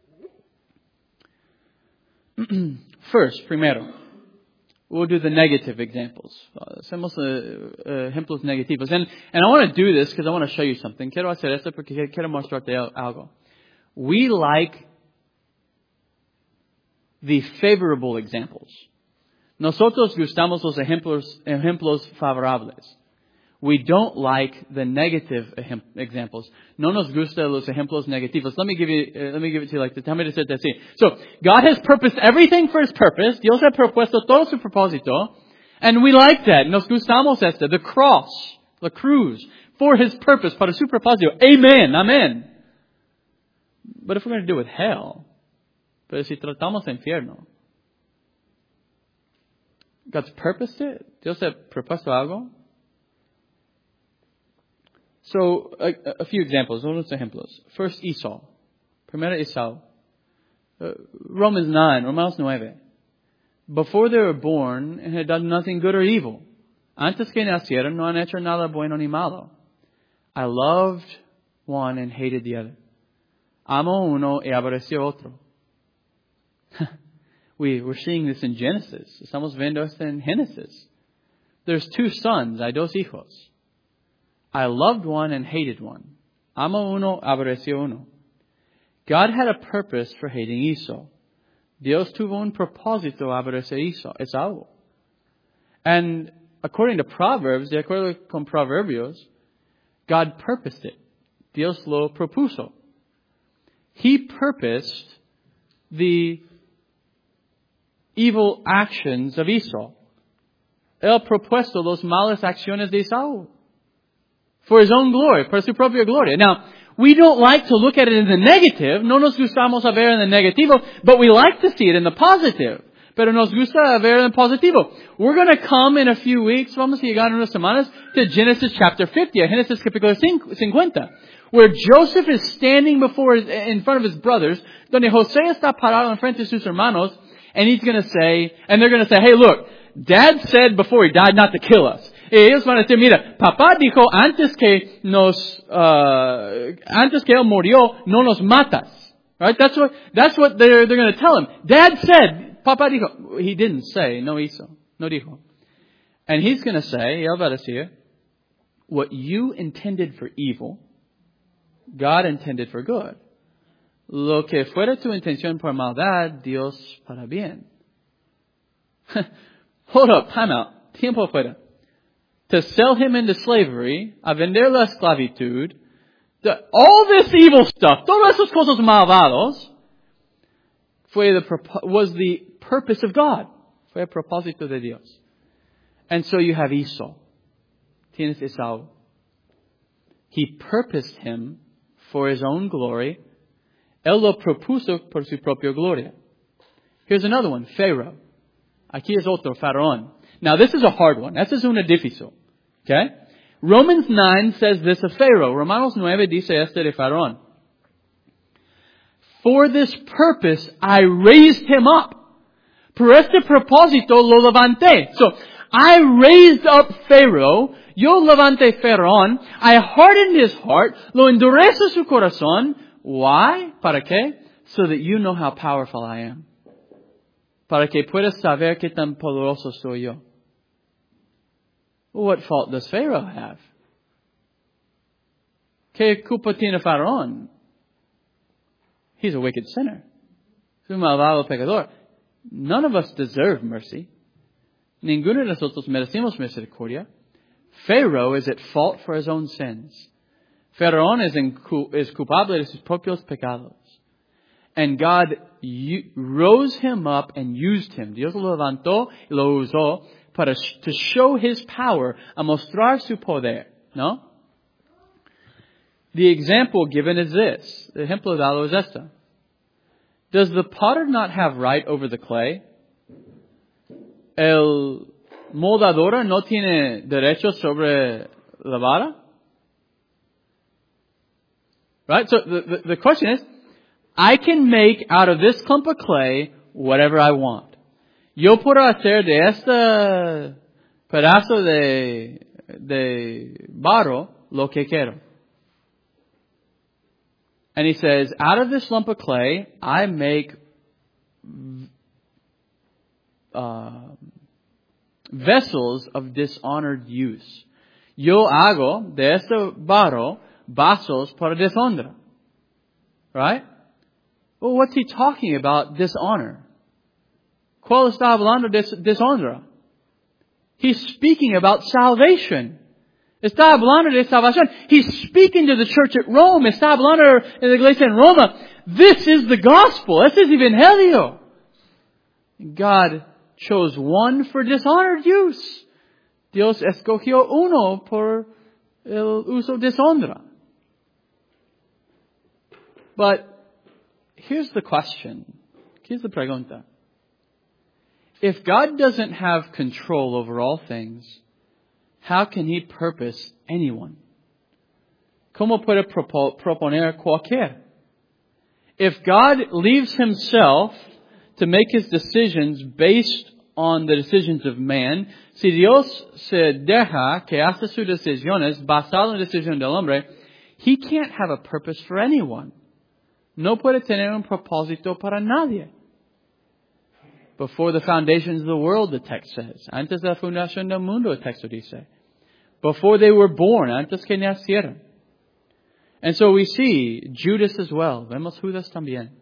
First, primero, we'll do the negative examples. Uh, hacemos uh, uh, ejemplos negativos. And, and I want to do this because I want to show you something. Quiero hacer esto porque quiero mostrarte algo. We like the favorable examples. Nosotros gustamos los ejemplos, ejemplos favorables. We don't like the negative examples. No nos gusta los ejemplos negativos. Let me give you, uh, let me give it to you like this. Déjame decirte así. So, God has purposed everything for His purpose. Dios ha propuesto todo su propósito. And we like that. Nos gustamos esta. The cross, la cruz, for His purpose, para su propósito. Amen. Amen. But if we're going to do with hell, pero si tratamos de infierno, God's purposed it. Dios ha propuesto algo. So, a, a few examples, unos ejemplos. First, Esau. Primero, Esau. Uh, Romans nine, Romanos nueve. Before they were born, and had done nothing good or evil. Antes que nacieron, no han hecho nada bueno ni malo. I loved one and hated the other. Amo uno y aborreció otro. We, we're seeing this in Genesis. Estamos viendo esto en Génesis. There's two sons, hay dos hijos. I loved one and hated one. Amo uno, aborreció uno. God had a purpose for hating Esau. Dios tuvo un propósito aborrecer Esau, Esaú. And according to Proverbs, de acuerdo con Proverbios, God purposed it. Dios lo propuso. He purposed the evil actions of Esau. Él propuesto las malas acciones de Esaú. For his own glory, para su propia gloria. Now, we don't like to look at it in the negative. No nos gustamos a ver en el negativo, but we like to see it in the positive. Pero nos gusta ver en el positivo. We're going to come in a few weeks, vamos a llegar en unas semanas, to Genesis chapter fifty, Genesis capítulo cincuenta, where Joseph is standing before, in front of his brothers, donde José está parado en frente de sus hermanos, and he's going to say, and they're going to say, hey, look, Dad said before he died not to kill us. Y ellos van a decir, mira, papá dijo antes que nos, uh, antes que él murió, no nos matas. Right? That's what, that's what they're, they're going to tell him. Dad said, papá dijo, he didn't say, no hizo, no dijo. And he's going to say, él va a decir, what you intended for evil, God intended for good. Lo que fuera tu intención por maldad, Dios para bien. Hold up, time out. Tiempo fuera. To sell him into slavery, a vender la esclavitud, the, all this evil stuff, todas esas cosas malvados, fue the, was the purpose of God. Fue el propósito de Dios. And so you have Esau. Tienes Esaú. He purposed him for his own glory. Él lo propuso por su propia gloria. Here's another one, Pharaoh. Aquí es otro, Faraón. Now this is a hard one. This is una difícil. Okay? Romans nine says this of Pharaoh. Romanos nueve dice este de Faraón. For this purpose I raised him up. Por este propósito lo levanté. So, I raised up Pharaoh. Yo levanté Faraón. I hardened his heart. Lo endurece su corazón. Why? ¿Para qué? So that you know how powerful I am. Para que puedas saber qué tan poderoso soy yo. What fault does Pharaoh have? ¿Qué culpa tiene Faraón? He's a wicked sinner. Es un malvado pecador. None of us deserve mercy. Ninguno de nosotros merecemos misericordia. Pharaoh is at fault for his own sins. Faraón es, incu- es culpable de sus propios pecados. And God u- rose him up and used him. Dios lo levantó y lo usó para sh- to show his power, a mostrar su poder. ¿No? The example given is this. El ejemplo dado es esta. Does the potter not have right over the clay? El moldador no tiene derecho sobre la vara? Right? So the, the, the question is, I can make out of this clump of clay whatever I want. Yo puedo hacer de este pedazo de, de barro lo que quiero. And he says, out of this lump of clay, I make uh, vessels of dishonored use. Yo hago de este barro vasos para deshonra. Right? Well, what's he talking about? Dishonor. ¿Cuál está hablando de deshonra? He's speaking about salvation. Está hablando de salvación. He's speaking to the church at Rome. Está hablando de la iglesia en Roma. This is the gospel. This is evangelio. God chose one for dishonored use. Dios escogió uno por el uso deshonra. But here's the question. Here's the pregunta. If God doesn't have control over all things, how can He purpose anyone? ¿Cómo puede propo- proponer cualquier? If God leaves Himself to make His decisions based on the decisions of man, si Dios se deja que hace sus decisiones basado en la decisión del hombre, He can't have a purpose for anyone. No puede tener un propósito para nadie. Before the foundations of the world, the text says. Antes de la fundación del mundo, el texto dice. Before they were born, antes que nacieran. And so we see Judas as well. Vemos Judas también.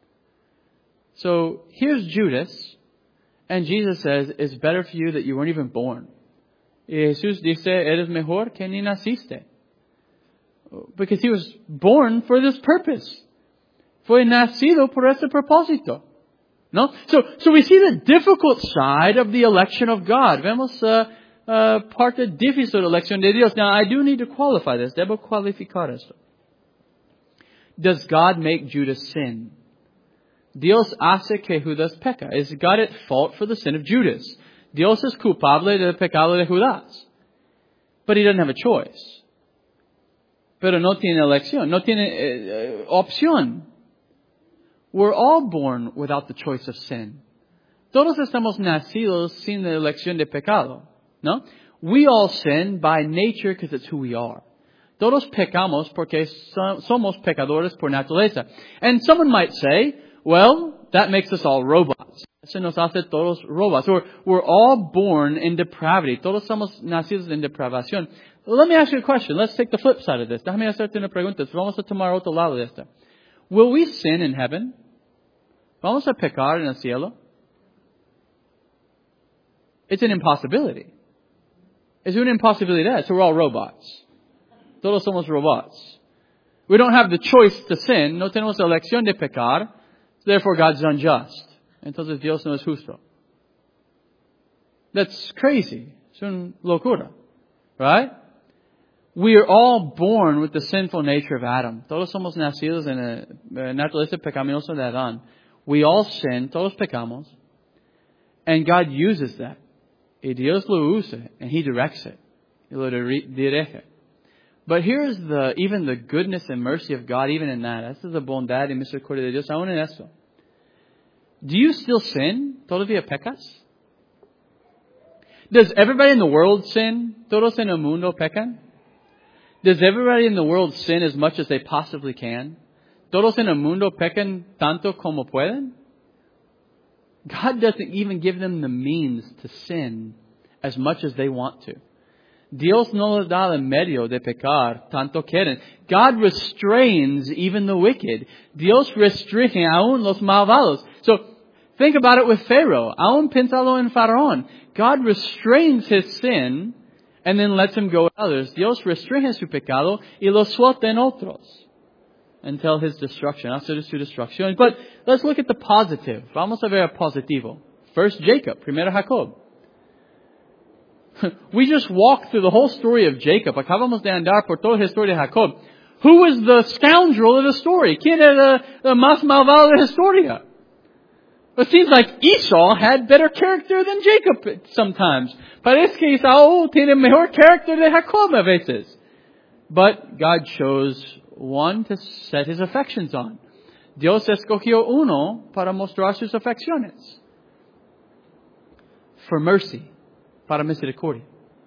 So here's Judas. And Jesus says, it's better for you that you weren't even born. Y Jesús dice, eres mejor que ni naciste. Because he was born for this purpose. Fue nacido por este propósito. No? So, so we see the difficult side of the election of God. Vemos uh, uh, parte difícil de la elección de Dios. Now, I do need to qualify this. Debo cualificar esto. Does God make Judas sin? Dios hace que Judas peca. Is God at fault for the sin of Judas? Dios es culpable del pecado de Judas. But he doesn't have a choice. Pero no tiene elección. No tiene eh, opción. We're all born without the choice of sin. Todos estamos nacidos sin la elección de pecado. ¿No? We all sin by nature because it's who we are. Todos pecamos porque so, somos pecadores por naturaleza. And someone might say, well, that makes us all robots. Eso nos hace todos robots. Or we're all born in depravity. Todos somos nacidos en depravación. Well, let me ask you a question. Let's take the flip side of this. Déjame hacerte una pregunta. Vamos a tomar otro lado de esta. Will we sin in heaven? ¿Vamos a pecar en el cielo? It's an impossibility. Es una imposibilidad. So we're all robots. Todos somos robots. We don't have the choice to sin. No tenemos la elección de pecar. Therefore, God's unjust. Entonces Dios no es justo. That's crazy. Es una locura. Right? We are all born with the sinful nature of Adam. Todos somos nacidos en la naturaleza pecaminosa de Adán. We all sin. Todos pecamos. And God uses that. Y Dios lo usa. And He directs it. Y lo dirige. But here's the, even the goodness and mercy of God, even in that. Esta es la bondad y misericordia de Dios, aún en eso. Do you still sin? ¿Todavía pecas? Does everybody in the world sin? ¿Todos en el mundo pecan? Does everybody in the world sin as much as they possibly can? ¿Todos en el mundo pecan tanto como pueden? God doesn't even give them the means to sin as much as they want to. Dios no les da el medio de pecar tanto quieren. God restrains even the wicked. Dios restringe aún los malvados. So, think about it with Pharaoh. Aún piénsalo en Faraón. God restrains his sin and then lets him go with others. Dios restringe su pecado y lo suelta en otros until his destruction, hasta su destrucción. But let's look at the positive. Vamos a ver el positivo. First Jacob, primero Jacob. We just walked through the whole story of Jacob. Acabamos de andar por toda la historia de Jacob. Who was the scoundrel of the story? ¿Quién era el más malvado de la historia? It seems like Esau had better character than Jacob sometimes. Parece que Esau tiene mejor character de Jacob a veces. But God chose one to set his affections on. Dios escogió uno para mostrar sus afecciones. For mercy. Para misericordia.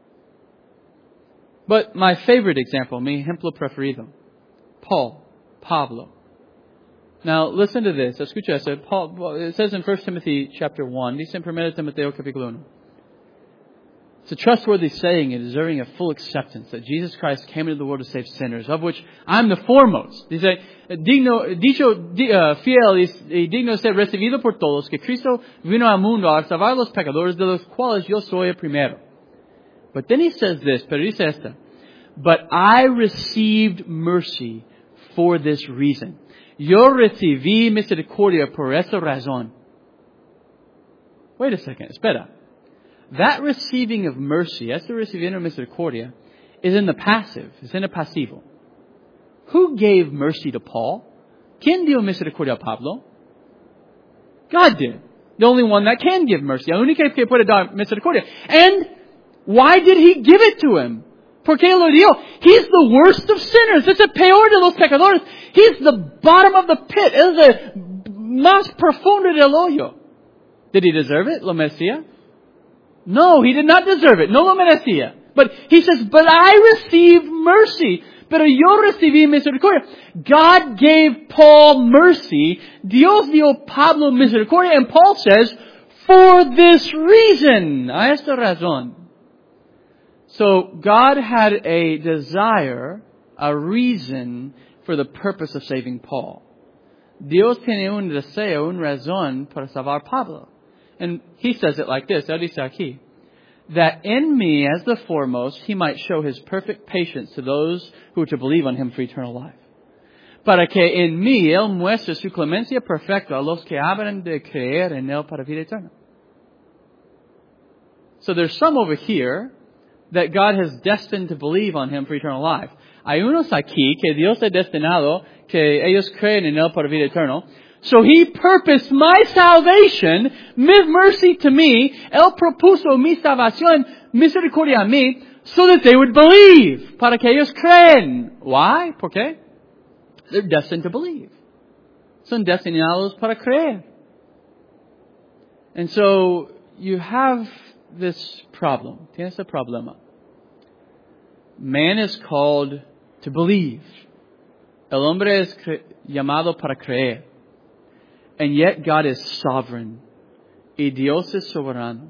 But my favorite example, mi ejemplo preferido, Paul, Pablo. Now listen to this. Escucha eso. Paul, it says in First Timothy chapter one, dice en Primera Timoteo capítulo uno. It's a trustworthy saying and deserving of full acceptance that Jesus Christ came into the world to save sinners, of which I'm the foremost. Dice, digno, dicho uh, fiel y digno de ser recibido por todos, que Cristo vino al mundo a salvar a los pecadores, de los cuales yo soy el primero. But then he says this, pero dice esta, but I received mercy for this reason. Yo recibí misericordia por esa razón. Wait a second, espera. That receiving of mercy, ese recibiendo misericordia, is in the passive, is in the pasivo. Who gave mercy to Paul? ¿Quién dio misericordia a Pablo? God did. The only one that can give mercy. El único que puede dar misericordia. And why did He give it to him? ¿Por qué lo dio? He's the worst of sinners. Es el peor de los pecadores. He's the bottom of the pit. Es el más profundo del hoyo. Did he deserve it? ¿Lo merecía? No, he did not deserve it. No lo merecía. But he says, but I received mercy. Pero yo recibí misericordia. God gave Paul mercy. Dios dio Pablo misericordia. And Paul says, For this reason. A esta razón. So God had a desire, a reason for the purpose of saving Paul. Dios tiene un deseo, una razón para salvar Pablo. And he says it like this. Él dice aquí. That in me, as the foremost, he might show his perfect patience to those who are to believe on him for eternal life. Para que en mí él muestre su clemencia perfecta a los que habrán de creer en él para vida eterna. So there's some over here that God has destined to believe on him for eternal life. Hay unos aquí que Dios ha destinado que ellos creen en él para vida eterna. So he purposed my salvation, his mercy to me, él propuso mi salvación, misericordia a mí, so that they would believe, para que ellos creen. Why? ¿Por qué? They're destined to believe. Son destinados para creer. And so you have this problem. Tienes a problema. Man is called to believe. El hombre es cre- llamado para creer. And yet God is sovereign. Y Dios es soberano.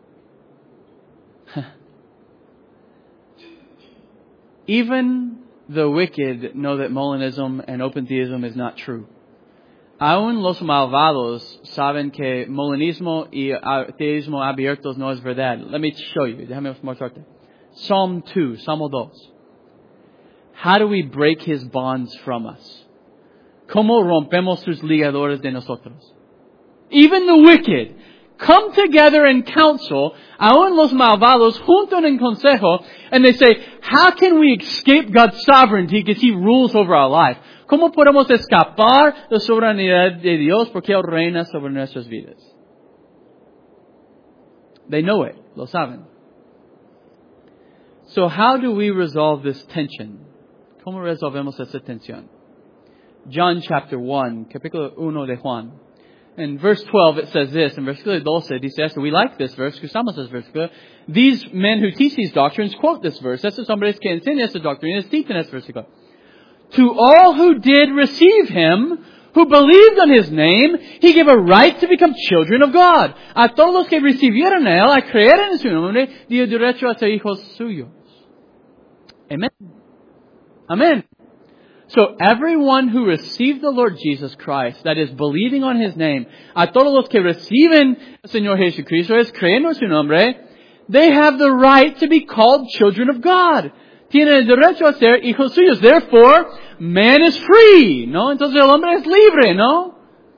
Even the wicked know that Molinism and open theism is not true. Aún los malvados saben que Molinismo y teísmo abiertos no es verdad. Let me show you. Déjame mostrarte. Psalm two, Salmo dos. How do we break his bonds from us? ¿Cómo rompemos sus ligadores de nosotros? Even the wicked come together in council, aún los malvados juntan en consejo, and they say, how can we escape God's sovereignty because he rules over our life? ¿Cómo podemos escapar de la soberanía de Dios porque él reina sobre nuestras vidas? They know it, lo saben. So how do we resolve this tension? ¿Cómo resolvemos esa tensión? John chapter one, capítulo uno de Juan. In verse twelve it says this, in versículo doce dice esto, we like this verse, usamos this verse. These men who teach these doctrines quote this verse. Estos hombres que enseñan esta doctrina citan este versículo. To all who did receive him, who believed on his name, he gave a right to become children of God. A todos los que recibieron a él, a creer en su nombre, dio derecho a ser hijos suyos. Amen. Amen. So everyone who received the Lord Jesus Christ, that is believing on his name, a todos los que reciben al Señor Jesucristo, es creyendo en su nombre, they have the right to be called children of God. Tienen el derecho a ser hijos suyos. Therefore, man is free, ¿no? Entonces el hombre es libre, ¿no?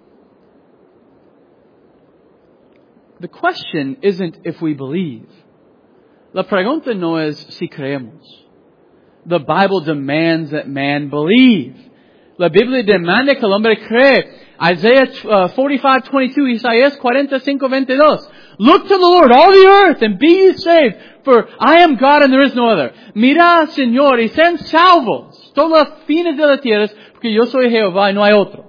The question isn't if we believe. La pregunta no es si creemos. The Bible demands that man believe. La Biblia demanda que el hombre cree. Isaiah uh, forty-five twenty-two, Isaías forty-five veintidós. Look to the Lord, all the earth, and be ye saved, for I am God and there is no other. Mira, Señor, y sean salvos todos los fines de la tierra, porque yo soy Jehová y no hay otro.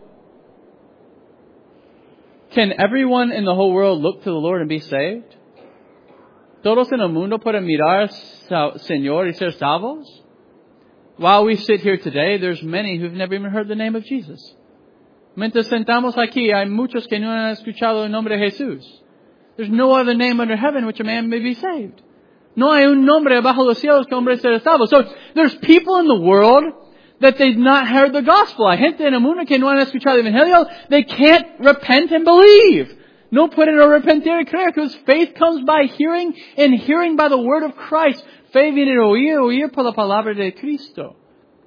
Can everyone in the whole world look to the Lord and be saved? ¿Todos en el mundo pueden mirar al Señor y ser salvos? While we sit here today, there's many who've never even heard the name of Jesus. Mientras sentamos aquí, hay muchos que no han escuchado el nombre de Jesús. There's no other name under heaven which a man may be saved. No hay un nombre bajo los cielos que hombre sea salvo. So there's people in the world that they've not heard the gospel. Hay gente en el mundo que no han escuchado el evangelio. They can't repent and believe. No pueden arrepentir y creer, because faith comes by hearing, and hearing by the word of Christ. Fe viene de oír, oír por la palabra de Cristo.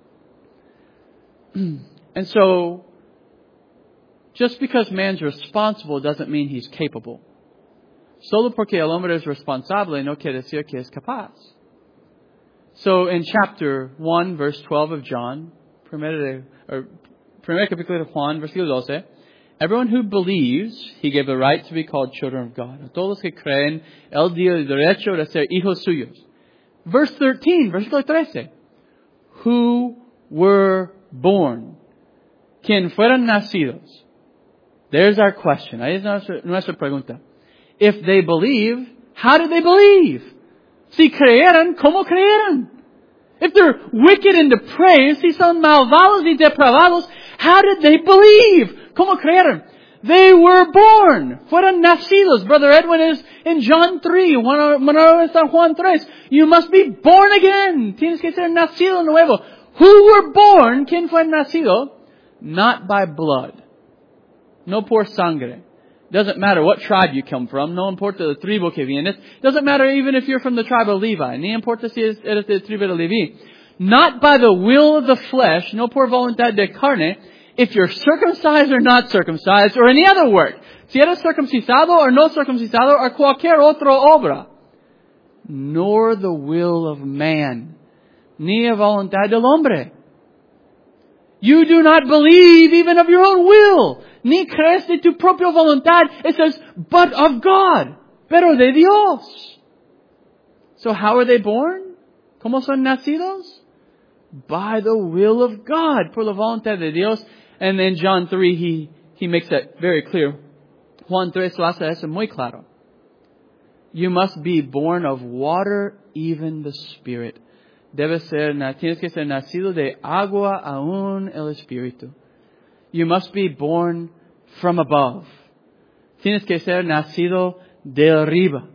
And so, just because man's responsible doesn't mean he's capable. Solo porque el hombre es responsable no quiere decir que es capaz. So in chapter one, verse twelve of John, primer, or, primer capítulo de Juan, versículo doce, everyone who believes, he gave the right to be called children of God. A todos los que creen, él dio el derecho de ser hijos suyos. Verse thirteen, versículo trece, who were born, quien fueron nacidos. There's our question. Ahí es nuestra, nuestra pregunta. If they believe, how did they believe? Si creyeran, ¿cómo creyeran? If they're wicked and depraved, si son malvados y depravados, how did they believe? ¿Cómo creyeran? They were born. Fueron nacidos. Brother Edwin is in John three. Manolo está en Juan tres. You must be born again. Tienes que ser nacido nuevo. Who were born? ¿Quién fue nacido? Not by blood. No por sangre. Doesn't matter what tribe you come from. No importa la tribu que vienes. Doesn't matter even if you're from the tribe of Levi. Ni importa si eres de tribu de Levi. Not by the will of the flesh. No por voluntad de carne. If you're circumcised or not circumcised, or any other word. Si eres circuncisado or no circuncisado, or cualquier otra obra. Nor the will of man. Ni a voluntad del hombre. You do not believe even of your own will. Ni crees de tu propia voluntad. It says, but of God. Pero de Dios. So how are they born? ¿Cómo son nacidos? By the will of God. Por la voluntad de Dios. And then John three, he, he makes that very clear. Juan tres lo hace eso muy claro. You must be born of water, even the Spirit. Debe ser, tienes que ser nacido de agua aún el Espíritu. You must be born from above. Tienes que ser nacido de arriba.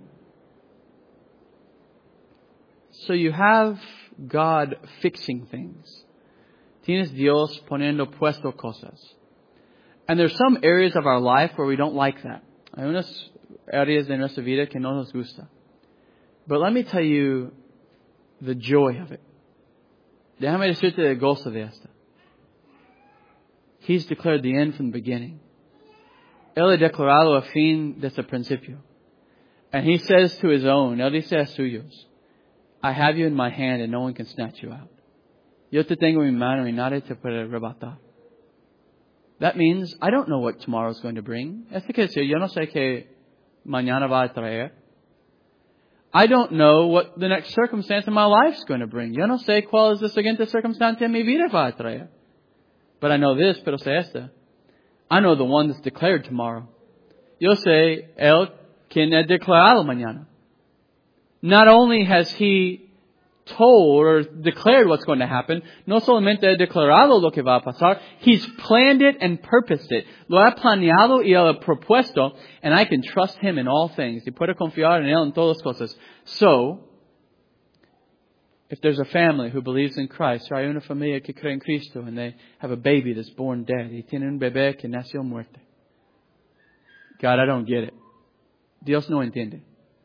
So you have God fixing things. Tienes Dios poniendo puesto cosas. And there's some areas of our life where we don't like that. Hay unas áreas de nuestra vida que no nos gusta. But let me tell you the joy of it. Déjame decirte el gozo de esta. He's declared the end from the beginning. Él ha declarado el fin desde el principio. And He says to His own, Él dice a suyos, I have you in my hand and no one can snatch you out. Yo te tengo en mi mano y nadie te puede arrebatar. That means I don't know what tomorrow is going to bring. Esto quiere decir, yo no sé qué mañana va a traer. I don't know what the next circumstance in my life is going to bring. Yo no sé cuál es la siguiente circunstancia en mi vida va a traer. But I know this, pero sé esta. I know the one that's declared tomorrow. Yo sé el quien ha declarado mañana. Not only has He told or declared what's going to happen, no solamente ha declarado lo que va a pasar, He's planned it and purposed it. Lo ha planeado y lo ha propuesto, and I can trust Him in all things. Y puedo confiar en Él en todas cosas. So, if there's a family who believes in Christ, or hay una familia que cree en Cristo, and they have a baby that's born dead, y tienen un bebé que nació muerto. God, I don't get it. Dios no entiende.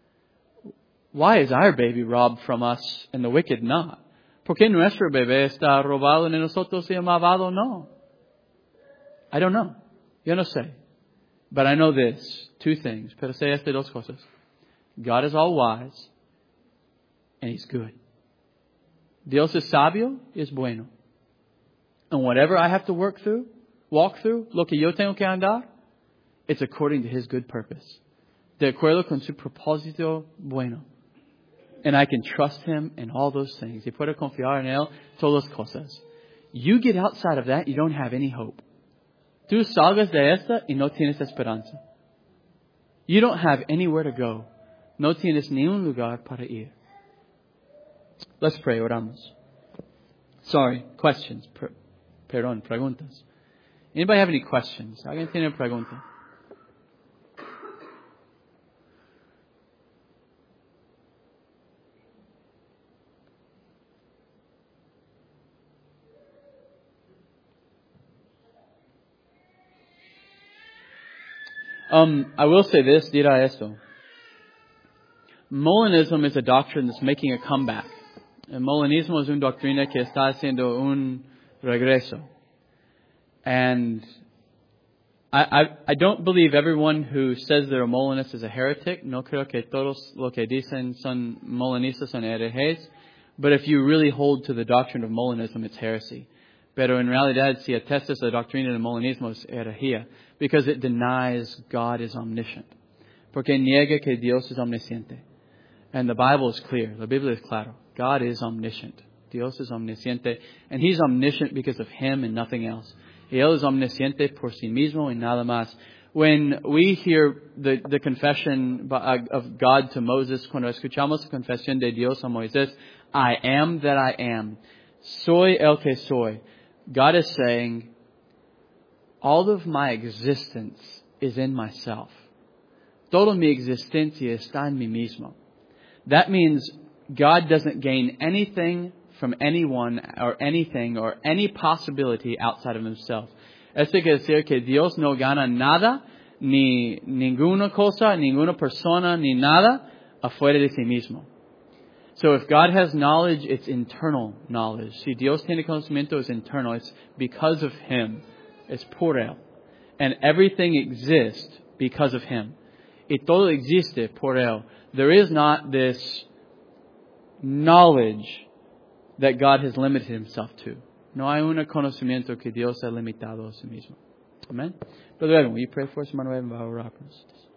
Why is our baby robbed from us and the wicked not? ¿Por qué nuestro bebé está robado en nosotros y el malvado no? I don't know. Yo no sé. But I know this. Two things. Pero sé estas dos cosas. God is all wise and He's good. Dios es sabio y es bueno. And whatever I have to work through, walk through, lo que yo tengo que andar, it's according to His good purpose. De acuerdo con su propósito bueno. And I can trust Him in all those things. Y puedo confiar en Él todas las cosas. You get outside of that, you don't have any hope. Tú salgas de esta y no tienes esperanza. You don't have anywhere to go. No tienes ni un lugar para ir. Let's pray, oramos. Sorry, questions. Per- perdón, preguntas. Anybody have any questions? ¿Alguien tiene pregunta? Um, I will say this, dirá esto. Molinism is a doctrine that's making a comeback. El Molinismo es una doctrina que está haciendo un regreso. And I, I, I don't believe everyone who says they're a Molinist is a heretic. No creo que todos lo que dicen son Molinistas son herejes. But if you really hold to the doctrine of Molinism, it's heresy. Pero en realidad, si atestas la doctrina del Molinismo, es herejía. Because it denies God is omniscient. Porque niega que Dios es omnisciente. And the Bible is clear. La Biblia es claro. God is omniscient. Dios es omnisciente. And He's omniscient because of Him and nothing else. Y Él es omnisciente por sí mismo y nada más. When we hear the, the confession of God to Moses, cuando escuchamos la confesión de Dios a Moisés, I am that I am. Soy el que soy. God is saying, all of my existence is in myself. Toda mi existencia está en mí mismo. That means God doesn't gain anything from anyone or anything or any possibility outside of himself. Esto quiere decir que Dios no gana nada, ni ninguna cosa, ninguna persona, ni nada afuera de sí mismo. So if God has knowledge, it's internal knowledge. Si Dios tiene conocimiento, es internal. It's because of Him. It's por Él. And everything exists because of Him. Y todo existe por Él. There is not this knowledge that God has limited Himself to. No hay un conocimiento que Dios ha limitado a sí mismo. Amen. Brother Evan, will you pray for us? Hermano Evan va a orar por nosotros.